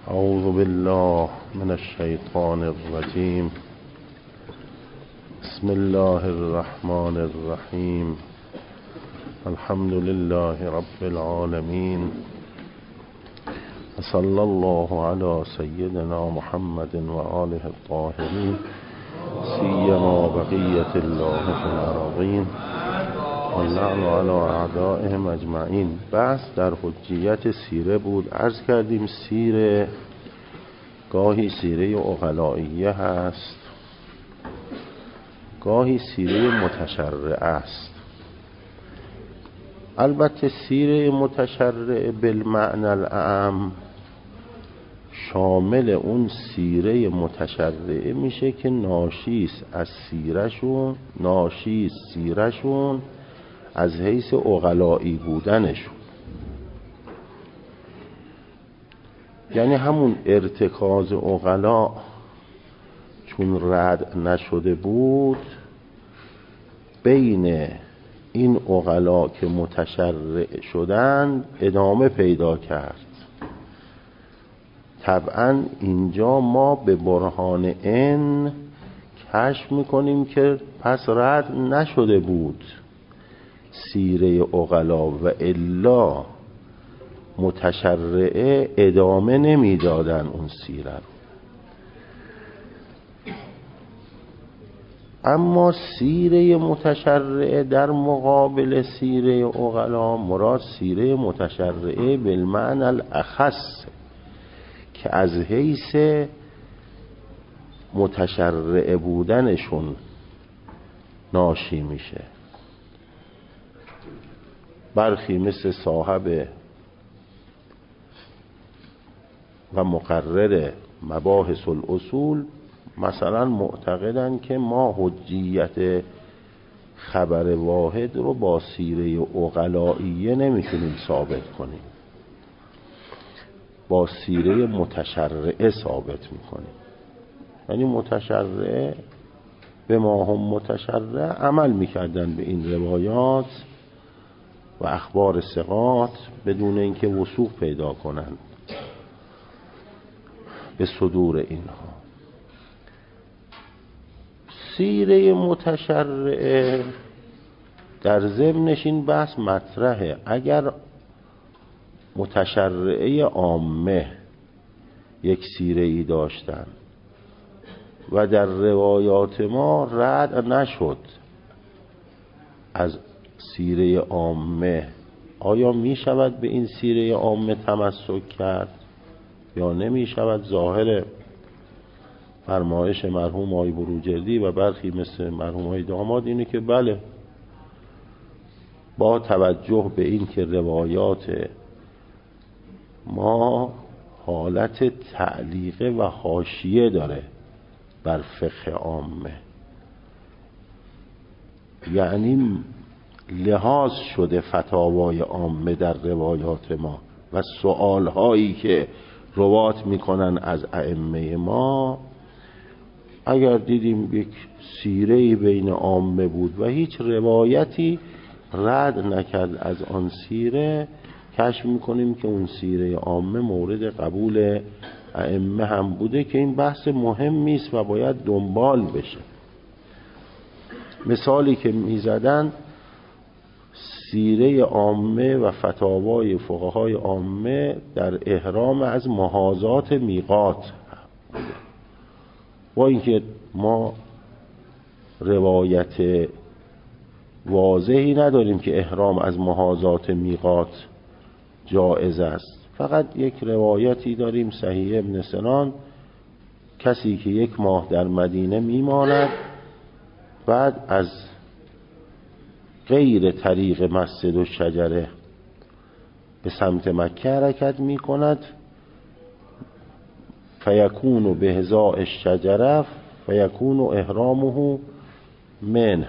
اعوذ بالله من الشیطان الرجیم. بسم الله الرحمن الرحیم. الحمد لله رب العالمین. صلی الله علی سیدنا محمد و آله الطاهرین، سیما بقیة الله فی الارضین واللعن علی اعدائهم اجمعین. بحث در حجیت سیره بود. عرض کردیم سیره گاهی سیره عقلائیه هست، گاهی سیره متشرعه است. البته سیره متشرعه بالمعنی الاعم شامل اون سیره متشرعه میشه که ناشیست از سیرشون از حیث عقلائی بودنشون، یعنی همون ارتکاز عقلا چون رد نشده بود، بین این عقلا که متشرع شدن ادامه پیدا کرد. طبعا اینجا ما به برهان این کشف میکنیم که پس رد نشده بود سیره عقلا، و الا متشرعه ادامه نمیدادن اون سیره رو. اما سیره متشرعه در مقابل سیره عقلا، مراد سیره متشرعه بالمعنی الاخص که از حیث متشرعه بودنشون ناشی میشه. برخی مثل صاحب و مقرر مباحث الاصول مثلا معتقدن که ما حجیت خبر واحد رو با سیره عقلائیه نمیتونیم ثابت کنیم، با سیره متشرعه ثابت میکنیم. یعنی متشرعه به ما هم متشرع عمل میکردن به این روایات و اخبار ثقات بدون اینکه وثوق پیدا کنند به صدور اینها. سیره متشرعه در ضمنش این بحث مطرحه. اگر متشرعه عامه یک سیره ای داشتن و در روایات ما رد نشد از سیره عامه، آیا می شود به این سیره عامه تمسک کرد یا نمی شود؟ ظاهر فرمایش مرحوم آقای بروجردی و برخی مثل مرحوم آقای داماد اینه که بله، با توجه به این که روایات ما حالت تعلیقه و حاشیه داره بر فقه عامه، یعنی لحاظ شده فتاوای عامه در روایات ما و سوالهایی که روات میکنن از ائمه ما، اگر دیدیم یک سیره‌ای بین عامه بود و هیچ روایتی رد نکرد از آن سیره، کشف میکنیم که اون سیره عامه مورد قبول ائمه هم بوده، که این بحث مهمی است و باید دنبال بشه. مثالی که میزدن سیره عامه و فتاوای فقهای عامه در احرام از محاذات میقات بوده، با اینکه ما روایت واضحی نداریم که احرام از محاذات میقات جائز است. فقط یک روایتی داریم صحیح ابن سنان، کسی که 1 ماه در مدینه میماند بعد از غیر طریق مسجد و شجره به سمت مکه حرکت می کند، فیکون به هزاء الشجره فیکون احرامه من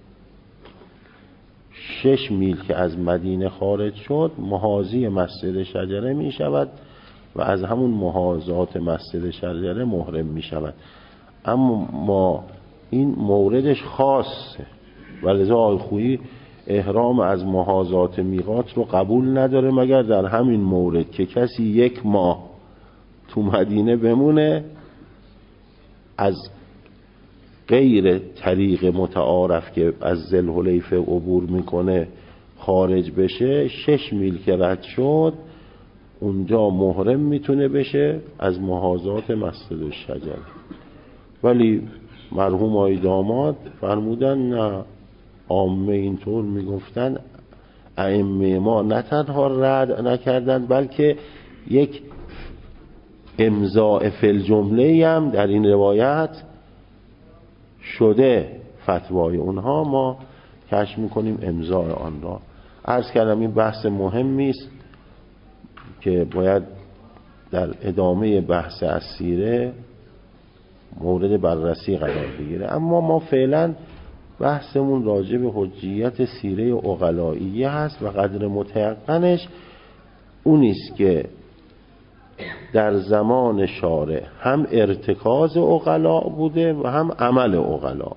6 میل که از مدینه خارج شد محاذی مسجد شجره می شود و از همون محاذات مسجد شجره محرم می شود. اما این موردش خاصه و لذا آقای خویی احرام از محاذات میقات رو قبول نداره مگر در همین مورد که کسی 1 ماه تو مدینه بمونه، از غیر طریق متعارف که از ذوالحلیفه عبور میکنه خارج بشه، 6 میل که رد شد اونجا محرم میتونه بشه از محاذات مسجد الشجر. ولی مرحوم آقای داماد فرمودن نه، عامه اینطور میگفتن، ائمه ما نه تنها رد نکردن بلکه یک امضاء فی الجمله هم در این روایت شده. فتوای اونها ما کشف میکنیم امضاء آن را. عرض کردم این بحث مهمی است که باید در ادامه بحث السیره مورد بررسی قرار بگیره. اما ما فعلا بحثمون راجع به حجیت سیره عقلائیه هست و قدر متیقنش اونیست که در زمان شارع هم ارتکاز عقلا بوده و هم عمل عقلا.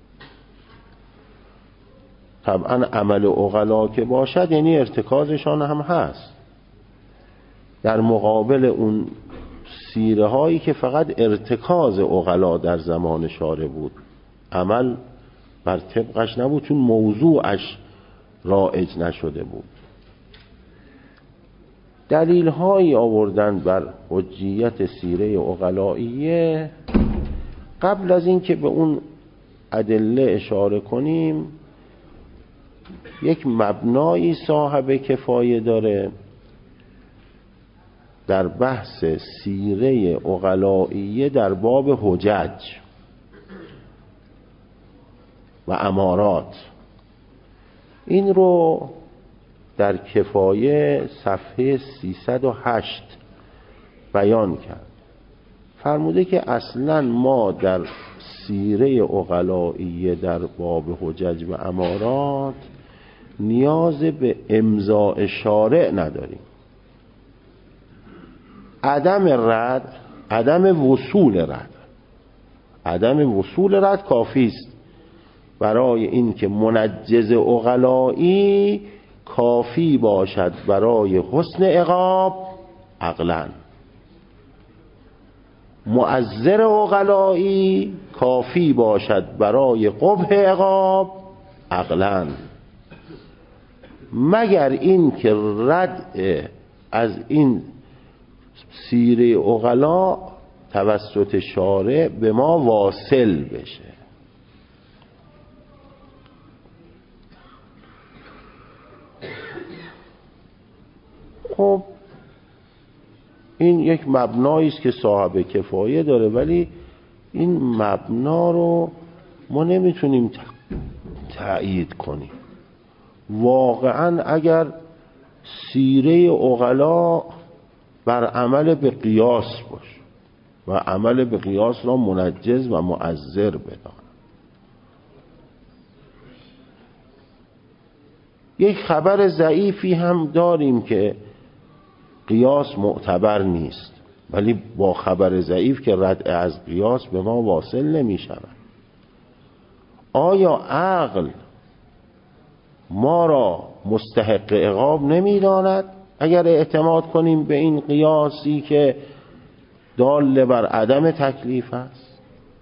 طبعا عمل عقلا که باشد یعنی ارتکازشان هم هست، در مقابل اون سیره هایی که فقط ارتکاز عقلا در زمان شارع بود، عمل بر طبقش نبود چون موضوعش رایج نشده بود. دلیل هایی آوردن بر حجیت سیره عقلائیه. قبل از این که به اون ادله اشاره کنیم، یک مبنایی صاحب کفایه داره در بحث سیره عقلائیه در باب حجج و امارات. این رو در کفایه صفحه 308 بیان کرد. فرموده که اصلا ما در سیره عقلائیه در باب حجج و امارات نیاز به امضاء شارع نداریم. عدم وصول رد کافی است برای این که منجز عقلائی کافی باشد برای حسن عقاب عقلاً، معذر عقلائی کافی باشد برای قبح عقاب عقلاً، مگر این که رد از این سیره عقلا توسط شارع به ما واصل بشه. خب این یک مبنایی است که صاحب کفایه داره، ولی این مبنا رو ما نمیتونیم تأیید کنیم. واقعا اگر سیره عقلا بر عمل به قیاس باشه و عمل به قیاس را منجز و معذر بدان، یک خبر ضعیفی هم داریم که قیاس معتبر نیست، ولی با خبر ضعیف که رد از قیاس به ما واصل نمی شود. آیا عقل ما را مستحق عقاب نمی داند اگر اعتماد کنیم به این قیاسی که دال بر عدم تکلیف است؟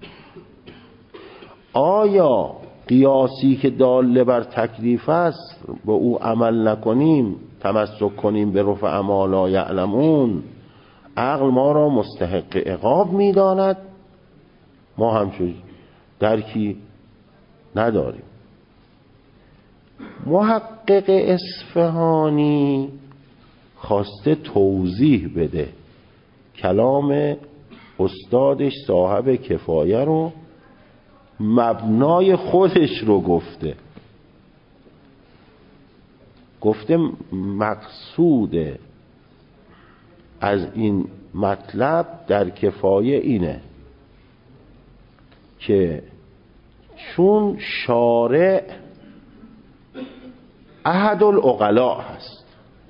آیا قیاسی که دال بر تکلیف است به او عمل نکنیم، تمسک کنیم به رفع ما لا یعلمون، عقل ما را مستحق عقاب می داند؟ ما همچون درکی نداریم. محقق اصفهانی خواسته توضیح بده کلام استادش صاحب کفایه رو، مبنای خودش رو گفته مقصود از این مطلب در کفایه اینه که چون شارع احد العقلاء هست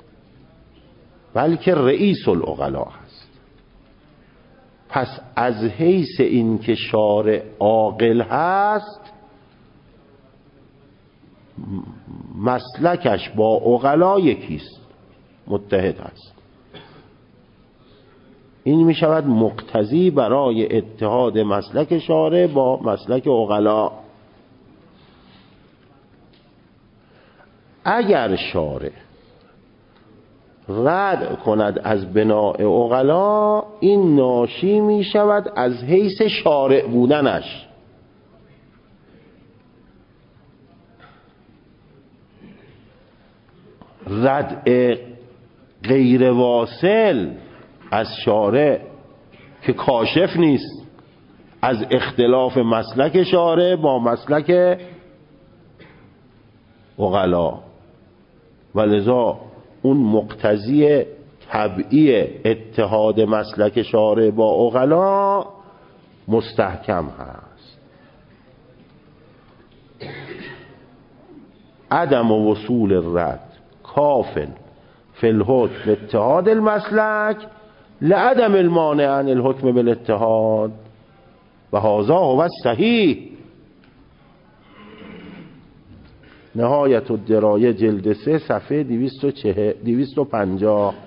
بلکه رئیس العقلاء هست، پس از حیث این که شارع عاقل هست مسلکش با عقلا یکیست، متحد هست. این می شود مقتضی برای اتحاد مسلک شارع با مسلک عقلا. اگر شارع رد کند از بناء عقلا، این ناشی می شود از حیث شارع بودنش. رد غیر واصل از شارع که کاشف نیست از اختلاف مسلک شارع با مسلک عقلا، ولذا اون مقتضی طبعی اتحاد مسلک شارع با عقلا مستحکم هست. عدم وصول الرد کافن فی الحکم اتحاد المسلک لعدم المانع عن الحکم بالاتحاد و هذا هو الصحیح. نهایت الدرایه جلد 3 صفحه 250.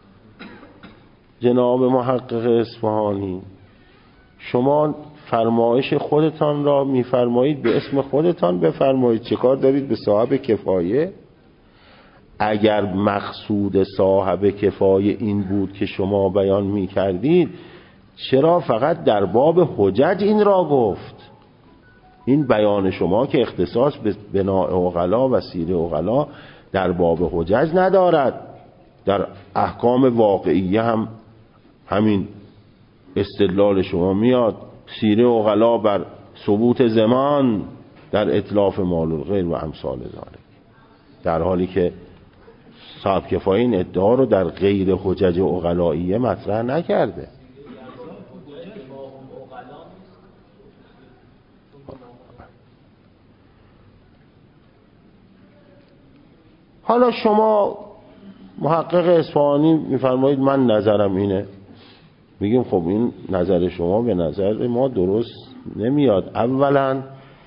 جناب محقق اصفهانی، شما فرمایش خودتان را میفرمایید، به اسم خودتان بفرمایید، چه کار دارید به صاحب کفایه؟ اگر مقصود صاحب کفایه این بود که شما بیان می کردید، چرا فقط در باب حجج این را گفت؟ این بیان شما که اختصاص به بناء عقلا و سیر عقلا در باب حجج ندارد، در احکام واقعیه هم همین استدلال شما میاد، سیر عقلا بر ثبوت زمان در اتلاف مال الغیر و امثال ذالک، در حالی که صاحب کفایه این ادعا رو در غیر حجج عقلائیه مطرح نکرده. حالا شما محقق اصفهانی میفرمایید من نظرم اینه، میگیم خب این نظر شما به نظر ما درست نمیاد. اولا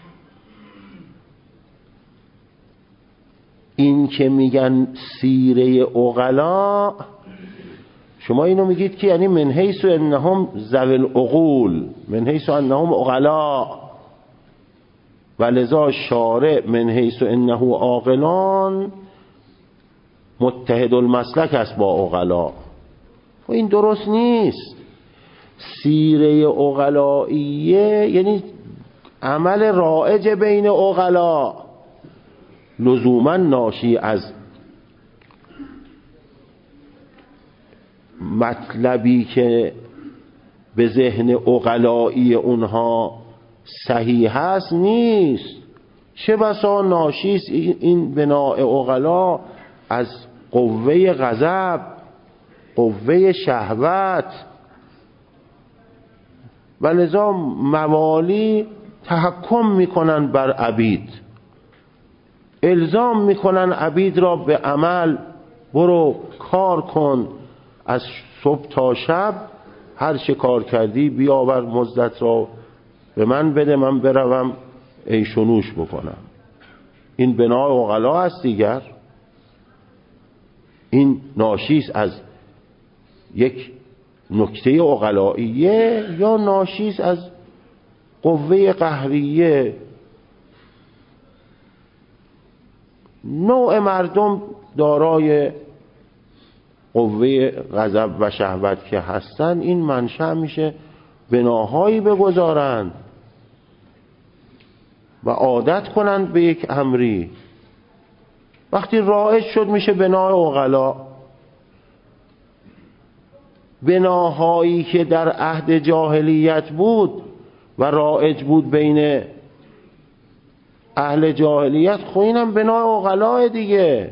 این که میگن سیره عقلا، شما اینو میگید که یعنی من حیث انهم ذوی العقول، من حیث انهم عقلا، ولذا شارع من حیث انه عاقلان متحد المسلک است با عقلا. و این درست نیست. سیره عقلائیه یعنی عمل رایج بین عقلا، لزوما ناشی از مطلبی که به ذهن عقلایی اونها صحیح هست نیست. چه بسا ناشی این بناء عقلا از قوه غضب، قوه شهوت، ولذا موالی تحکم میکنن بر عبید، الزام میکنن عبید را به عمل، برو کار کن، از صبح تا شب هر چه کار کردی بیاور مزدت را به من بده، من بروم عیش و نوش بکنم. این بناء عقلا است دیگر. این ناشیست از یک نکته عقلائیه یا ناشیست از قوه قهریه. نوع مردم دارای قوه غضب و شهوت که هستن، این منشأ میشه بناهایی بگذارند و عادت کنند به یک امری. وقتی رایج شد میشه بناء عقلا. بناهایی که در عهد جاهلیت بود و رایج بود بین اهل جاهلیت، خب اینم بناء عقلا دیگه.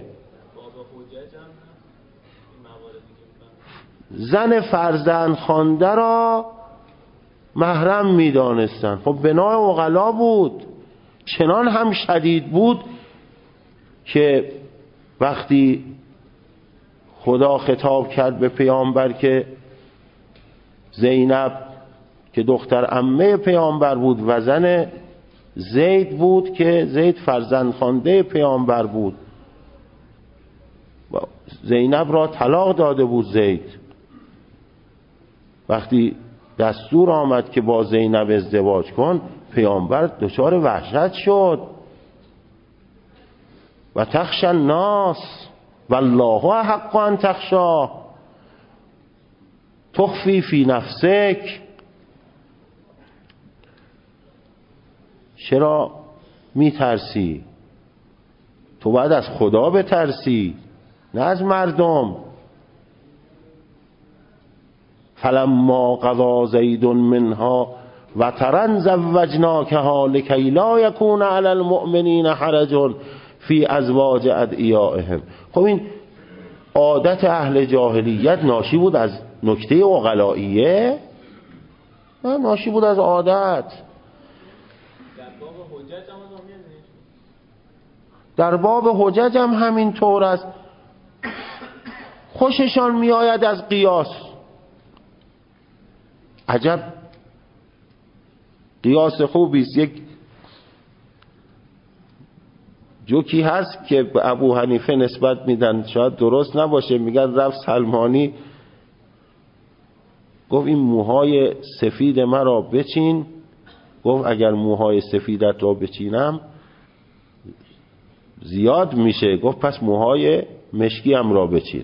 زن فرزند خوانده را محرم میدانستند، خب بناء عقلا بود. چنان هم شدید بود که وقتی خدا خطاب کرد به پیامبر که زینب که دختر عمه پیامبر بود و زن زید بود که زید فرزند خوانده پیامبر بود، زینب را طلاق داده بود زید، وقتی دستور آمد که با زینب ازدواج کن، پیامبر دچار وحشت شد. و تخشى الناس والله احق ان تخشاه تخفی فی نفسک. چرا میترسی؟ تو باید از خدا بترسی، نه از مردم. فلما قضا زید منها وطرا زوجناکها لکی لا یکون علی المؤمنین حرج فی ازواج ادعیائهم. خب این عادت اهل جاهلیت ناشی بود از نکته عقلائیه؟ نه، ناشی بود از عادت. در باب حجج هم همین طور است. خوششان میآید از قیاس. عجب قیاس خوبی است. یک جوکی هست که به ابو حنیفه نسبت میدن، شاید درست نباشه، میگن رفت سلمانی گفت این موهای سفید مرا بچین. گفت اگر موهای سفیدت را بچینم زیاد میشه. گفت پس موهای مشکی هم را بچین.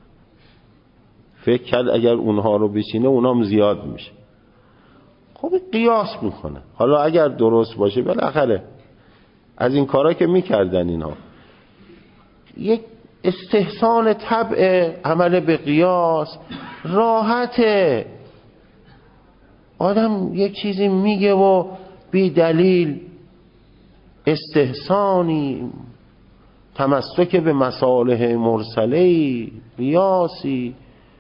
فکر کرد اگر اونها رو بچینه اونام زیاد میشه. خب قیاس میکنه. حالا اگر درست باشه بالاخره از این کارا که میکردن اینها، یک استحسان طبع عمل به قیاس راحته. آدم یک چیزی میگه و بی دلیل استحسانی، تمسک به مصالح مرسله، قیاسی،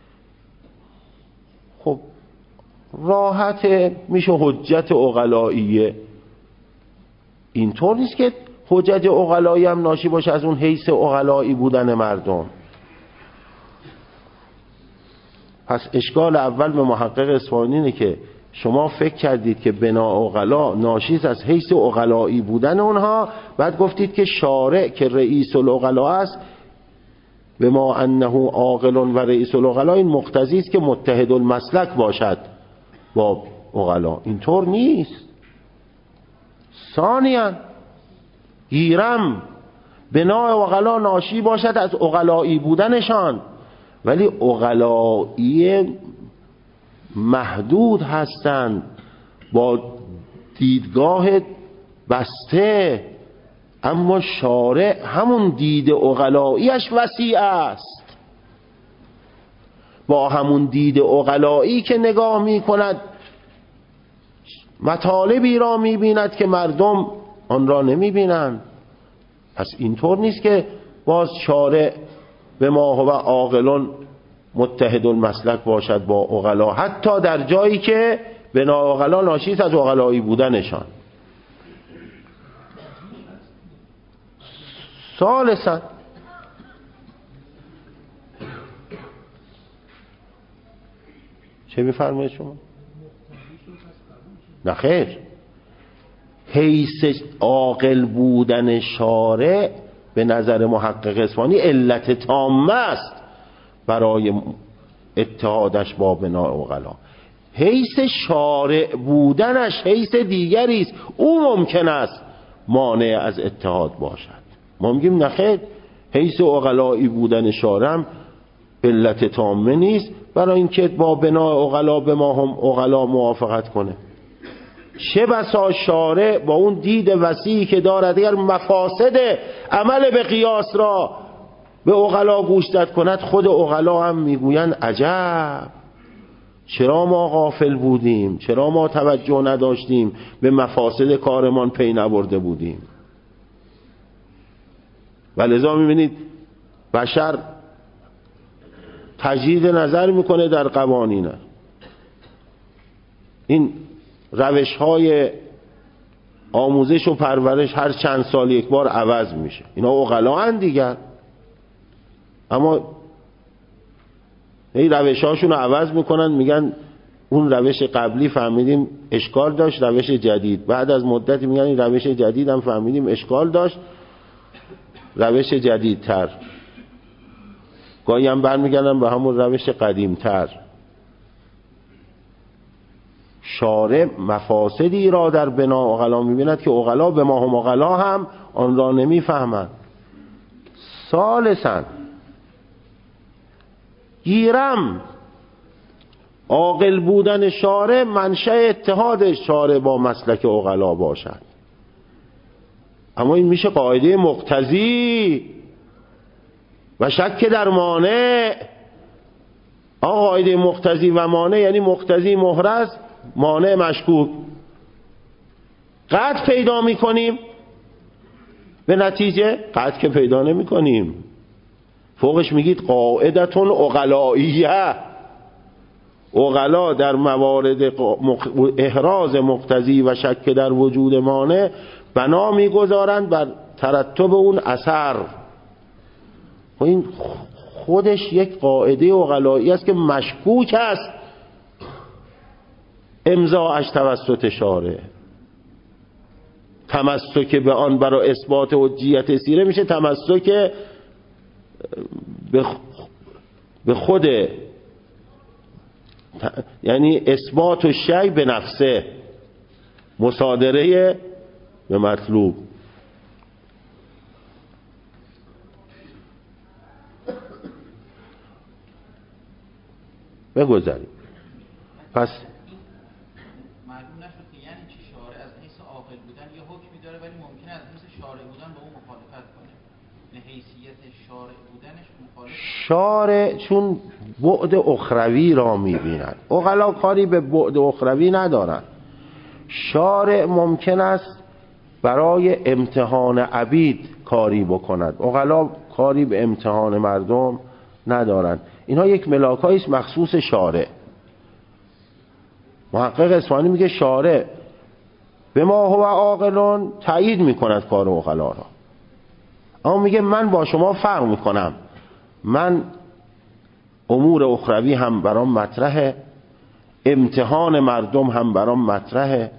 خب راحته، میشه حجت عقلائیه. اینطور نیست که حجت عقلایی هم ناشی باشه از اون حیث عقلایی بودن مردم. پس اشکال اول به محقق اصفهانی اینه که شما فکر کردید که بنا عقلا ناشی از حیث عقلایی بودن اونها، بعد گفتید که شارع که رئیس العقلا است به ما انه عاقل و رئیس العقلا، این مقتضی است که متحد المسلک باشد با عقلا. اینطور نیست. ثانیاً گیرم بنا عقلا ناشی باشد از عقلایی بودنشان، ولی عقلایی محدود هستند با دیدگاه بسته، اما شارع همون دید عقلاییش وسیع است. با همون دید عقلایی که نگاه می کند مطالبی را می بیند که مردم آن را نمی بینند. پس اینطور نیست که باز شارع به ما هو عاقلون متحد المسلک باشد با عقلا، حتی در جایی که بنا عقلا ناشی است از عقلایی بودنشان. ثالثاً چه می‌فرمایید شما؟ نه خیر، حیث عاقل بودن شارع به نظر محقق اصفهانی علت تامه است برای اتحادش با بنا عقلا. حیث شارع بودنش حیث دیگری است، او ممکن است مانع از اتحاد باشد. ما میگیم نخیر، حیث عقلایی بودن شارع هم علت تامه نیست برای اینکه با بنا عقلا به ما هم عقلا موافقت کنه. چه بسا شارع با اون دید وسیعی که دارد اگر مفاسد عمل به قیاس را به عقلا گوشزد کند، خود عقلا هم میگویند عجب، چرا ما غافل بودیم، چرا ما توجه نداشتیم، به مفاسد کارمان پی نبرده بودیم. ولذا میبینید بشر تجدید نظر میکنه در قوانین. این روش های آموزش و پرورش هر چند سال یک بار عوض میشه. اینا عقلا هستند دیگر، اما این روش هاشون رو عوض میکنن، میگن اون روش قبلی فهمیدیم اشکال داشت، روش جدید. بعد از مدتی میگن این روش جدید هم فهمیدیم اشکال داشت، روش جدیدتر. گاهی هم برمیگردن به همون روش قدیمتر. شارع مفاسدی را در بنا عقلا می‌بیند که عقلا به ما هم عقلا هم آن را نمی‌فهمند. ثالثاً گیرم عاقل بودن شارع منشأ اتحاد شارع با مسلک عقلا باشد. اما این میشه قاعده مقتضی و شک در مانع. قاعده مقتضی و مانع یعنی مقتضی محرز، مانع مشکوک. قطع پیدا میکنیم، به نتیجه قطع که پیدا نمی کنیم. فوقش میگید قاعدتون عقلائیه. عقلا در موارد احراز مقتضی و شک در وجود مانع بنا میگذارند بر ترتب اون اثر. این خودش یک قاعده عقلایی است که مشکوک است امضاءش توسط شارع. تمسک به آن برای اثبات حجیت سیره میشه تمسک به خود، یعنی اثبات و شی به نفسه، مصادره به مطلوب. بگذاریم. پس معلوم نشد که یعنی چی شارع از حیث عاقل بودن یه حکمی داره ولی ممکنه از حیث شارع بودن با اون مخالفت کنه. نه حیثیت شارع بودنش مخالف. شارع چون بعد اخروی را می‌بیند، عقلا کاری به بعد اخروی ندارند. شارع ممکن است برای امتحان عبید کاری بکند، عقلا کاری به امتحان مردم ندارند. اینها یک ملاکایی است مخصوص شارع. محقق اصفهانی میگه شارع به ما هو عاقلون تایید میکند کار عقلا را، اما میگه من با شما فرق میکنم، من امور اخروی هم برام مطرحه، امتحان مردم هم برام مطرحه،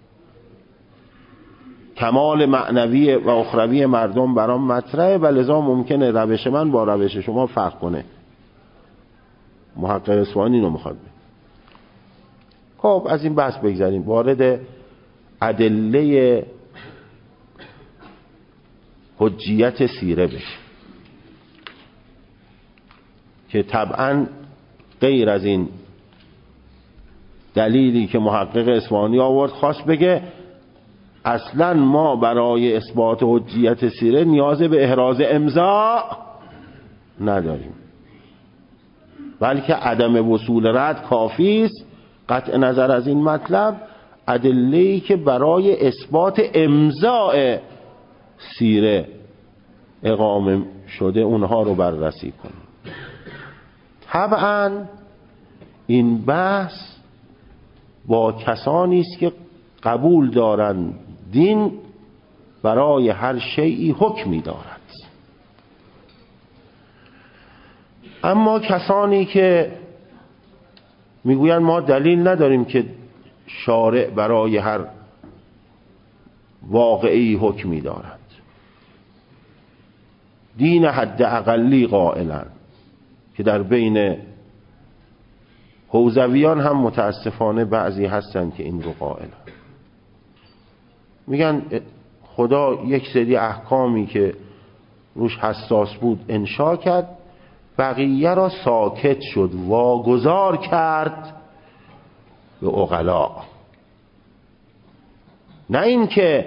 کمال معنوی و اخروی مردم برام مطرحه و لذا ممکنه روش من با روش شما فرق کنه. محقق اصفهانی اینو میخواد. خب از این بحث بگذاریم، وارد ادله حجیت سیره بشه که طبعا غیر از این دلیلی که محقق اصفهانی آورد خواست بگه اصلا ما برای اثبات حجیت سیره نیاز به احراز امضا نداریم، بلکه عدم وصول رد کافی است. قطع نظر از این مطلب، ادله‌ای که برای اثبات امضاء سیره اقامه شده اونها رو بررسی کنیم. طبعا این بحث با کسانی است که قبول دارند دین برای هر شیئی حکمی دارد. اما کسانی که میگویند ما دلیل نداریم که شارع برای هر واقعی حکمی دارد، دین حد اقلی قائلن، که در بین حوزویان هم متاسفانه بعضی هستن که این رو قائلن. میگن خدا یک سری احکامی که روش حساس بود انشا کرد، بقیه را ساکت شد، واگذار کرد به عقلا. نه این که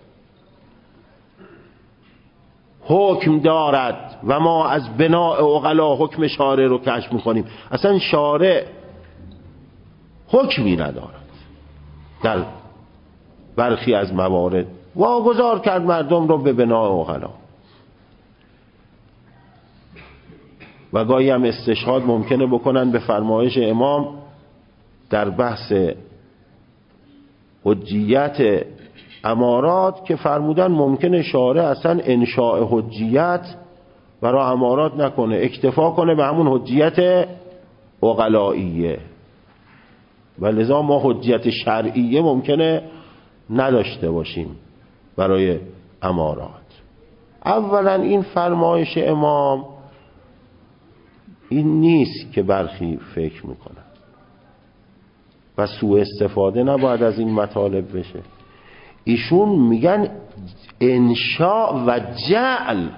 حکم دارد و ما از بناء عقلا حکم شارع رو کشف میکنیم. اصلا شارع حکمی ندارد، در برخی از موارد واگذار کرد مردم رو به بناء عقلا. و گاهی هم استشهاد ممکنه بکنن به فرمایش امام در بحث حجیت امارات که فرمودن ممکنه شارع اصلا انشاء حجیت برای امارات نکنه، اکتفا کنه به همون حجیت عقلائیه و لذا ما حجیت شرعیه ممکنه نداشته باشیم برای امارات. اولا این فرمایش امام این نیست که برخی فکر میکنن. و سوء استفاده نباید از این مطالب بشه. ایشون میگن انشاء و جعل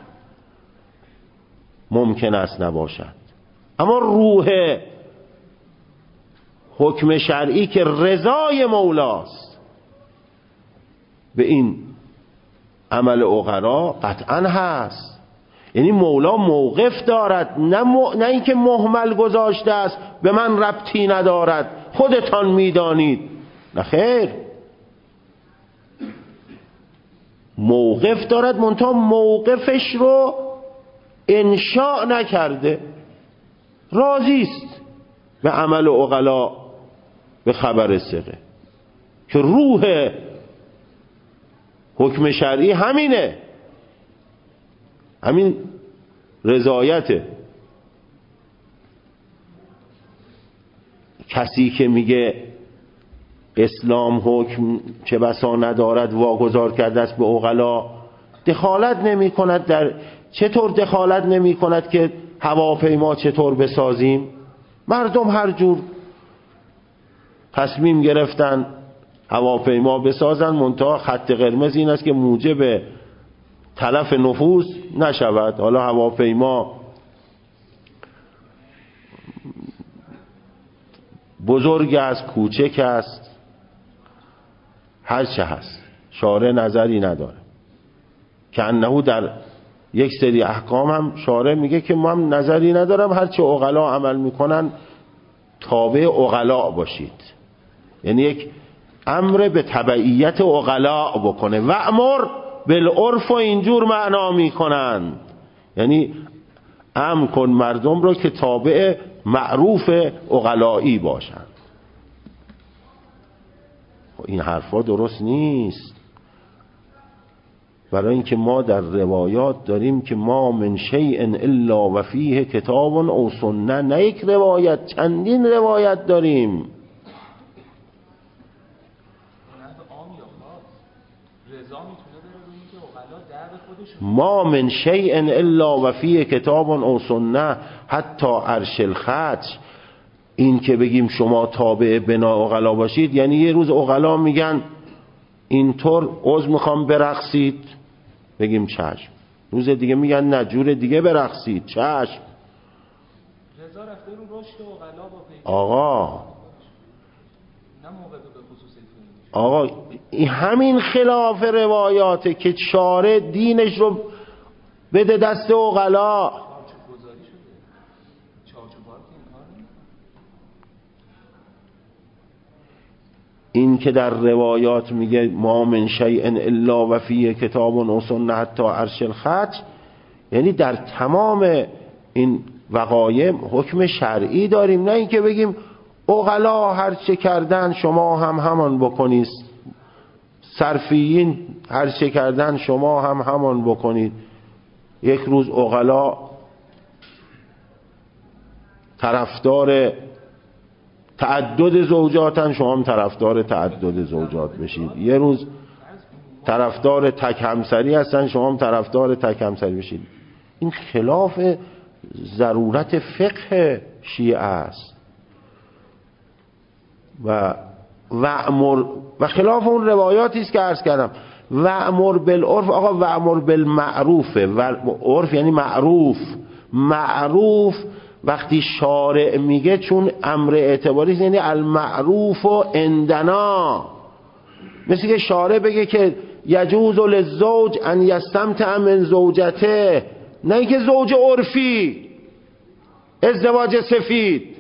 ممکن است نباشد، اما روح حکم شرعی که رضای مولاست به این عمل عقلا قطعا هست. یعنی مولا موقف دارد، نه اینکه مهمل گذاشته است به من ربطی ندارد خودتان میدانید، نه خیر، موقف دارد، منتها موقفش رو انشاء نکرده، راضی است به عمل عقلا به خبر ثقه که روح حکم شرعی همینه، همین رضایته. کسی که میگه اسلام حکم چه بسا ندارد واگذار کرده است به عقلا، دخالت نمی کند در، چطور دخالت نمی کند که هواپیما چطور بسازیم؟ مردم هر جور تصمیم گرفتن هواپیما بسازن، منتها خط قرمز این است که موجب تلف نفوس نشود. حالا هواپیما بزرگ است، کوچک است، هر چه هست، شارع نظری نداره. که انه در یک سری احکام هم شارع میگه که ما هم نظری ندارم، هر چه عقلا عمل میکنن تابع عقلا باشید. یعنی یک امر به تبعیت عقلا بکنه. وامر بالعرف و اینجور معنا میکنن، یعنی امر کن مردم رو که تابع معروف عقلایی باشن. این حرفا درست نیست، برای اینکه ما در روایات داریم که ما من شیء الا و فیه کتاب او سنه، نه یک روایت، چندین روایت داریم. ما من شیء الا و فیه کتاب او سنه حتی عرش الخط. این که بگیم شما تابع بنا عقلا باشید، یعنی یه روز عقلا میگن اینطور عضو میخوام برقصید، بگیم چشم. روز دیگه میگن نه جور دیگه برقصید، چشم. آقا این همین خلاف روایاته که شارع دینش رو بده دست عقلا. این که در روایات میگه ما من شیء الا و فیه کتاب و سنه حتی عرش الخط، یعنی در تمام این وقایع حکم شرعی داریم، نه اینکه بگیم عقلا هر چه کردن شما هم همان بکنید، صرفیین هر چه کردن شما هم همان بکنید. یک روز عقلا طرفدار تعدد زوجاتن، شما هم طرفدار تعدد زوجات بشید. یه روز طرفدار تک همسری هستن، شما هم طرفدار تک همسری بشید. این خلاف ضرورت فقه شیعه است و خلاف اون روایاتی است که عرض کردم. وأمر بالعرف، آقا وأمر بالمعروف، و عرف یعنی معروف. معروف وقتی شارع میگه چون امر اعتباری است، یعنی المعروف عندنا. مثل که شارع بگه که یجوز للزوج ان یستمتع من زوجته، نه اینکه زوج عرفی، ازدواج سفید.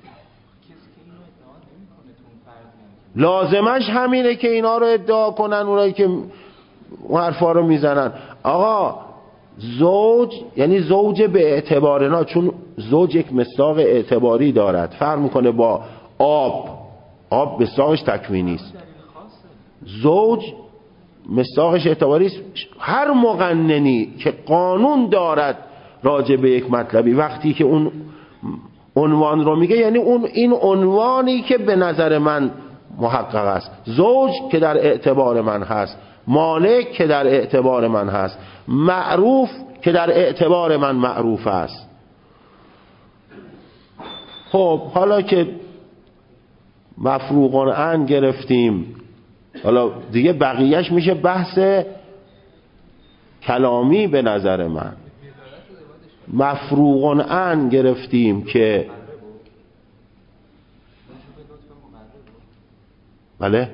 لازمش همینه که اینا رو ادعا کنن اونایی که حرفا رو میزنن. آقا زوج یعنی زوج به اعتبارنا، چون زوج یک مصداق اعتباری دارد، فرق میکنه با آب مصداقش تکوینی است. زوج مصداقش اعتباری است. هر مقننی که قانون دارد راجع به یک مطلبی، وقتی که اون عنوان رو میگه، یعنی این عنوانی که به نظر من محقق است. زوج که در اعتبار من هست، مالک که در اعتبار من هست، معروف که در اعتبار من معروف است. خب حالا که مفروغ عن گرفتیم. حالا دیگه بقیهش میشه بحث کلامی به نظر من. مفروغ عن گرفتیم که بله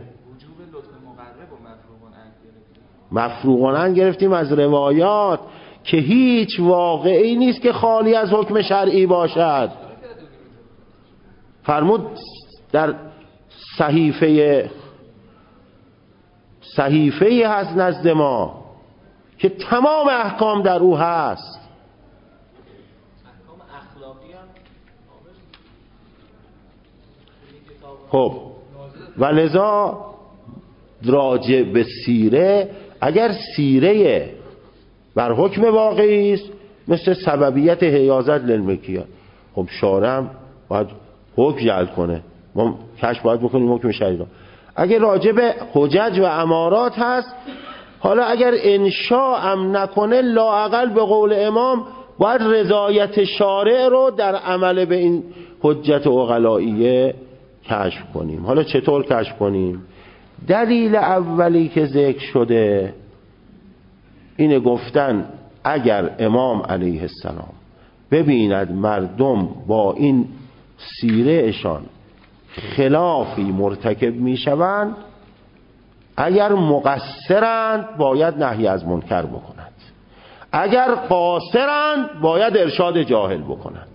مفروغ عن گرفتیم از روایات که هیچ واقعی نیست که خالی از حکم شرعی باشد. فرمود در صحیفه هست نزد ما که تمام احکام در او هست. خب و لذا راجع به سیره، اگر سیره بر حکم واقعی است مثل سببیت حیازت للملکیت، خب شارع باید حکم جعل کنه، ما کشف باید بکنیم حکم شرعی را. اگر راجع به حجج و امارات هست، حالا اگر انشاء هم نکنه لااقل به قول امام باید رضایت شارع رو در عمل به این حجت عقلائیه کشف کنیم. حالا چطور کشف کنیم؟ دلیل اولی که ذکر شده اینه، گفتن اگر امام علیه السلام ببیند مردم با این سیره اشان خلافی مرتکب میشوند، اگر مقصرند باید نهی از منکر بکند، اگر قاصرند باید ارشاد جاهل بکند.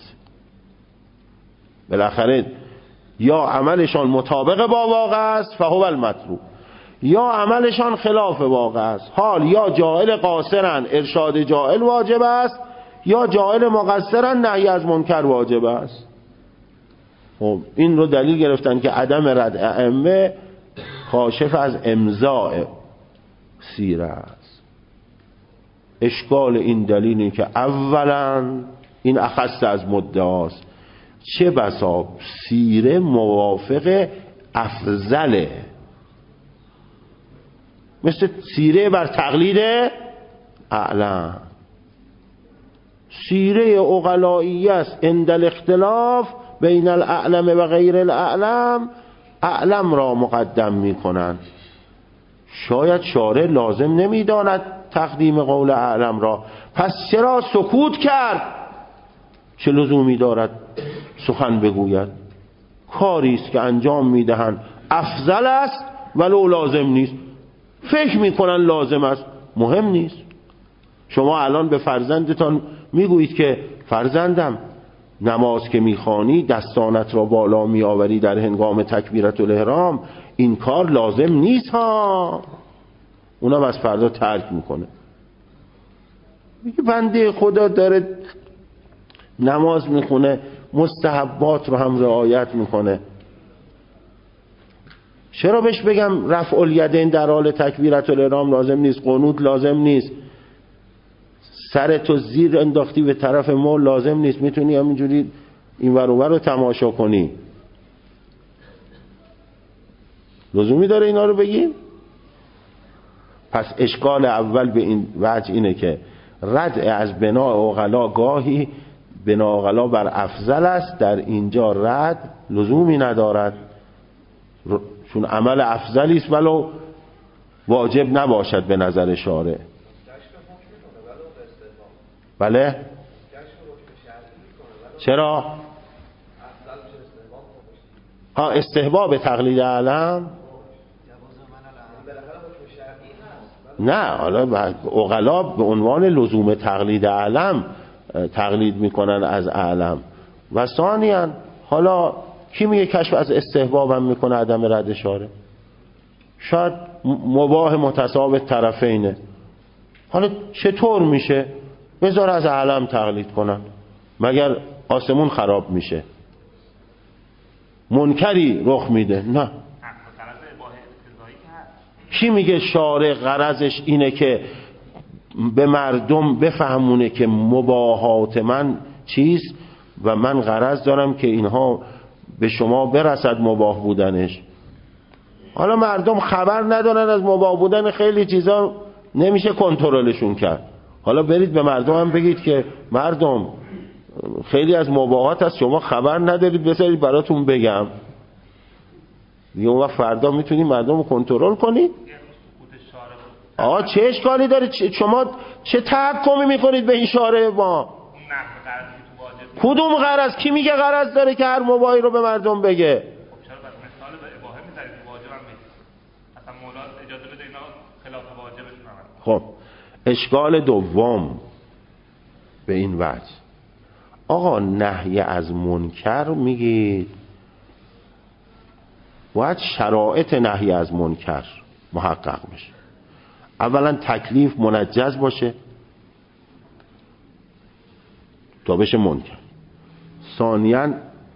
بالاخره یا عملشان مطابق با واقع است فهو المطلوب، یا عملشان خلاف واقع است. حال یا جاهل قاصرند ارشاد جاهل واجب است، یا جاهل مقصرند نهی از منکر واجب است. خب این رو دلیل گرفتن که عدم رد ائمه کاشف از امضاء سیره است. اشکال این دلیل اینه که اولا این اخص از مدعاست، چه بسا سیره موافق افضله، مثل سیره بر تقلید اعلم. سیره عقلائیه است عند الاختلاف بین الاعلم و غیر الاعلم، اعلم را مقدم می کنند. شاید شارع لازم نمی داند تقدیم قول اعلم را، پس چرا سکوت کرد؟ چه لزومی دارد سخن بگوید؟ کاری است که انجام می دهند افضل است ولو لازم نیست، فکر می کنند لازم است، مهم نیست. شما الان به فرزندتان میگویید که فرزندم نماز که میخوانی دستانت را بالا میآوری در هنگام تکبیرت الاحرام، این کار لازم نیست ها. اونم از فردا ترک میکنه، میگه بنده خدا داره نماز میخونه مستحبات رو هم رعایت میکنه، چرا بهش بگم رفع الیدین در حال تکبیرت الاحرام لازم نیست، قنوت لازم نیست، سرتو زیر انداختی به طرف مول لازم نیست، میتونی همینجوری این ور اون ور رو تماشا کنی؟ لزومی داره اینا رو بگیم؟ پس اشکال اول به این وجه اینه که ردع از بناء عقلا گاهی بناء عقلا بر افضل است، در اینجا رد لزومی ندارد، چون عمل افضلی است ولو واجب نباشد به نظر شارع. بله؟ چرا؟ ها استحباب تقلید علم؟ نه، حالا عقلا به عنوان لزوم تقلید علم تقلید میکنن از علم. و ثانیاً حالا کی میگه کشف از استحباب هم میکنه عدم رد شارع؟ شاید مباح متساوی طرفینه. حالا چطور میشه؟ بذار از علم تقلید کنن، مگر آسمون خراب میشه؟ منکری رخ میده؟ نه. کی میگه شارع غرضش اینه که به مردم بفهمونه که مباحات من چیست و من غرض دارم که اینها به شما برسد مباح بودنش؟ حالا مردم خبر ندارن از مباح بودن خیلی چیزا، نمیشه کنترلشون کرد. حالا برید به مردم هم بگید که مردم خیلی از مباحات هست شما خبر ندارید، بذارید براتون بگم. دیگه اون وقت فردا میتونی مردم رو کنترل کنی؟ آقا چه اشکالی داره؟ شما چه تحکمی میکنید به این شارع ما؟ کدوم غرض؟ کی میگه غرض داره که هر مباحی رو به مردم بگه؟ چرا بس مثال به اباحه میذارید که واجب هم نیست؟ اصلا مولا اجازه بده اینا خلاف واجبشون عمل. خب اشکال دوم به این وجه، آقا نهی از منکر میگید باید شرایط نهی از منکر محقق بشه. اولا تکلیف منجز باشه تا بشه منکر. ثانیاً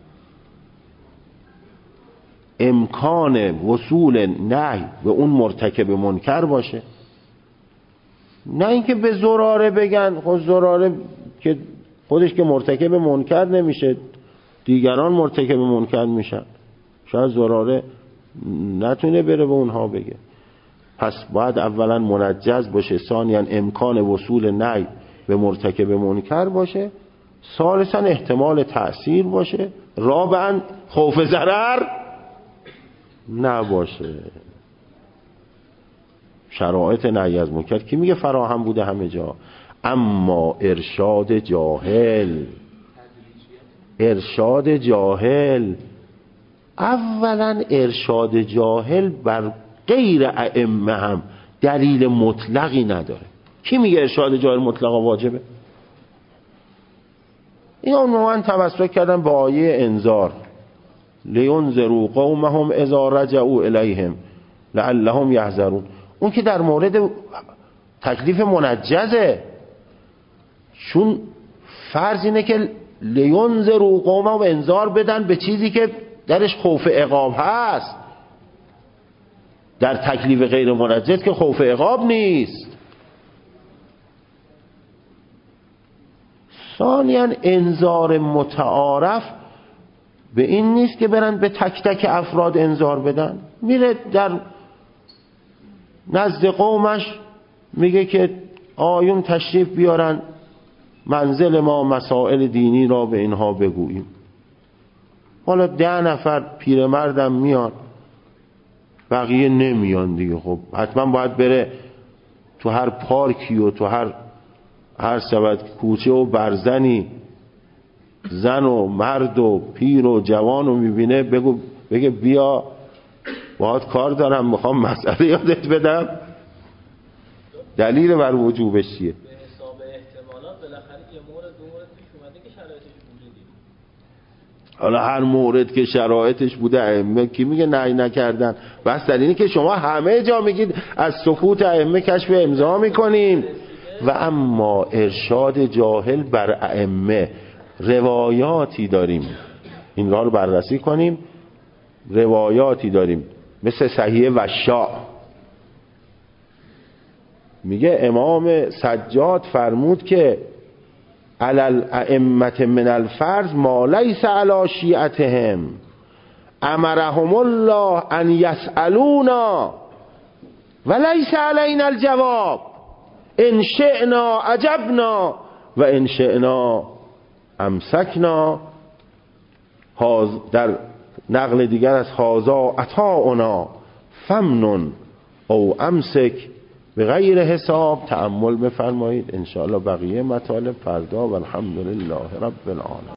امکان وصول نهی به اون مرتکب منکر باشه، نه اینکه به زراره بگن خود زراره که خودش که مرتکب منکر نمیشه، دیگران مرتکب منکر میشن، شاید زراره نتونه بره به اونها بگه. پس باید اولا منجز باشه، ثانیاً امکان وصول نهی به مرتکب منکر باشه، ثالثاً احتمال تأثیر باشه، رابعاً خوف ضرر نباشه. شرایط نهی از منکر کی میگه فراهم بوده همه جا؟ اما ارشاد جاهل اولا ارشاد جاهل بر غیر ائمه هم دلیل مطلقی نداره. کی میگه ارشاد جاهل مطلقا واجبه؟ این عنوان توسط کردن با آیه انذار لینذروا قومهم اذا رجعوا الیهم لعلهم یحذرون. اون که در مورد تکلیف منجزه، چون فرض اینه که لینذروا قومهم انذار بدن به چیزی که درش خوف عقاب هست. در تکلیف غیر منجز که خوف عقاب نیست. ثانیاً انذار متعارف به این نیست که برن به تک تک افراد انذار بدن، میره در نزد قومش میگه که آیون تشریف بیارن منزل ما، مسائل دینی را به اینها بگوییم. حالا 10 نفر پیرمردم میان، بقیه نمیان دیگه. خب حتما باید بره تو هر پارکی و تو هر سبد کوچه و برزنی زن و مرد و پیر و جوان رو میبینه بگه بیا باهات کار دارم، میخوام مسئله یادت بدم. دلیل بر وجوبش چیه؟ به حساب احتمالات بالاخره یه مورد دو مورد پیش اومده که شرایطش بوده دید. حالا هر مورد که شرایطش بوده ائمه کی میگه نهی نکردن؟ بس در اینه که شما همه جا میگید از سکوت ائمه کشف امضا میکنین. و اما ارشاد جاهل بر ائمه روایاتی داریم، این رو بررسی کنیم. روایاتی داریم مثل صحیح وشاع، میگه امام سجاد فرمود که علل ائمه من الفرض ما لیس علی شیعتهم امرهم الله ان یسألونا و لیس علینا الجواب ان شئنا عجبنا و ان شئنا امسکنا. در نقل دیگر از هازا عطاؤنا فمنن او امسک به غیر حساب. تأمل بفرمایید. انشاءالله بقیه مطالب فردا. و الحمدلله رب العالمین.